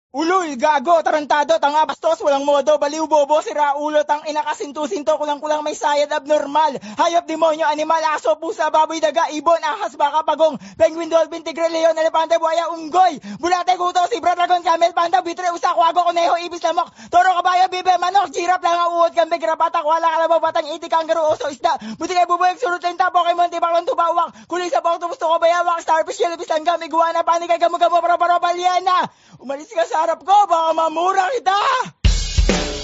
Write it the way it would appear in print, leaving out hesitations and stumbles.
Ulul, gago, tarantado, tanga, bastos, walang modo, baliw, bobo, sira, ulo, tang ina, kasinto-sinto, kulang-kulang may sayad, abnormal, hayop, demonyo, animal, aso, pusa, baboy, daga, ibon, ahas, baka, pagong, penguin, dolphin, tigre, leon, elepante, buhaya, unggoy, bulate, guto, zebra, dragon, camel, panda, bitre, usa, kwago, kuneho, ibis, lamok, toro, kabayo, bibe, manok, giraffe, langa, uod, kambing, karapatak, wala, kalabaw, batang, iti, kangaroo, oso, isda, butikay, bubuyag, surut, lenta, pokemon, tibaklon, tubawak, kulisa, bok, tubusto, bayawak, starfish, jellyfish, langgam, iguana, panikay, gamo-gamo, para-para, balyana. Umalis ka sa harap ko, baka mamura kita!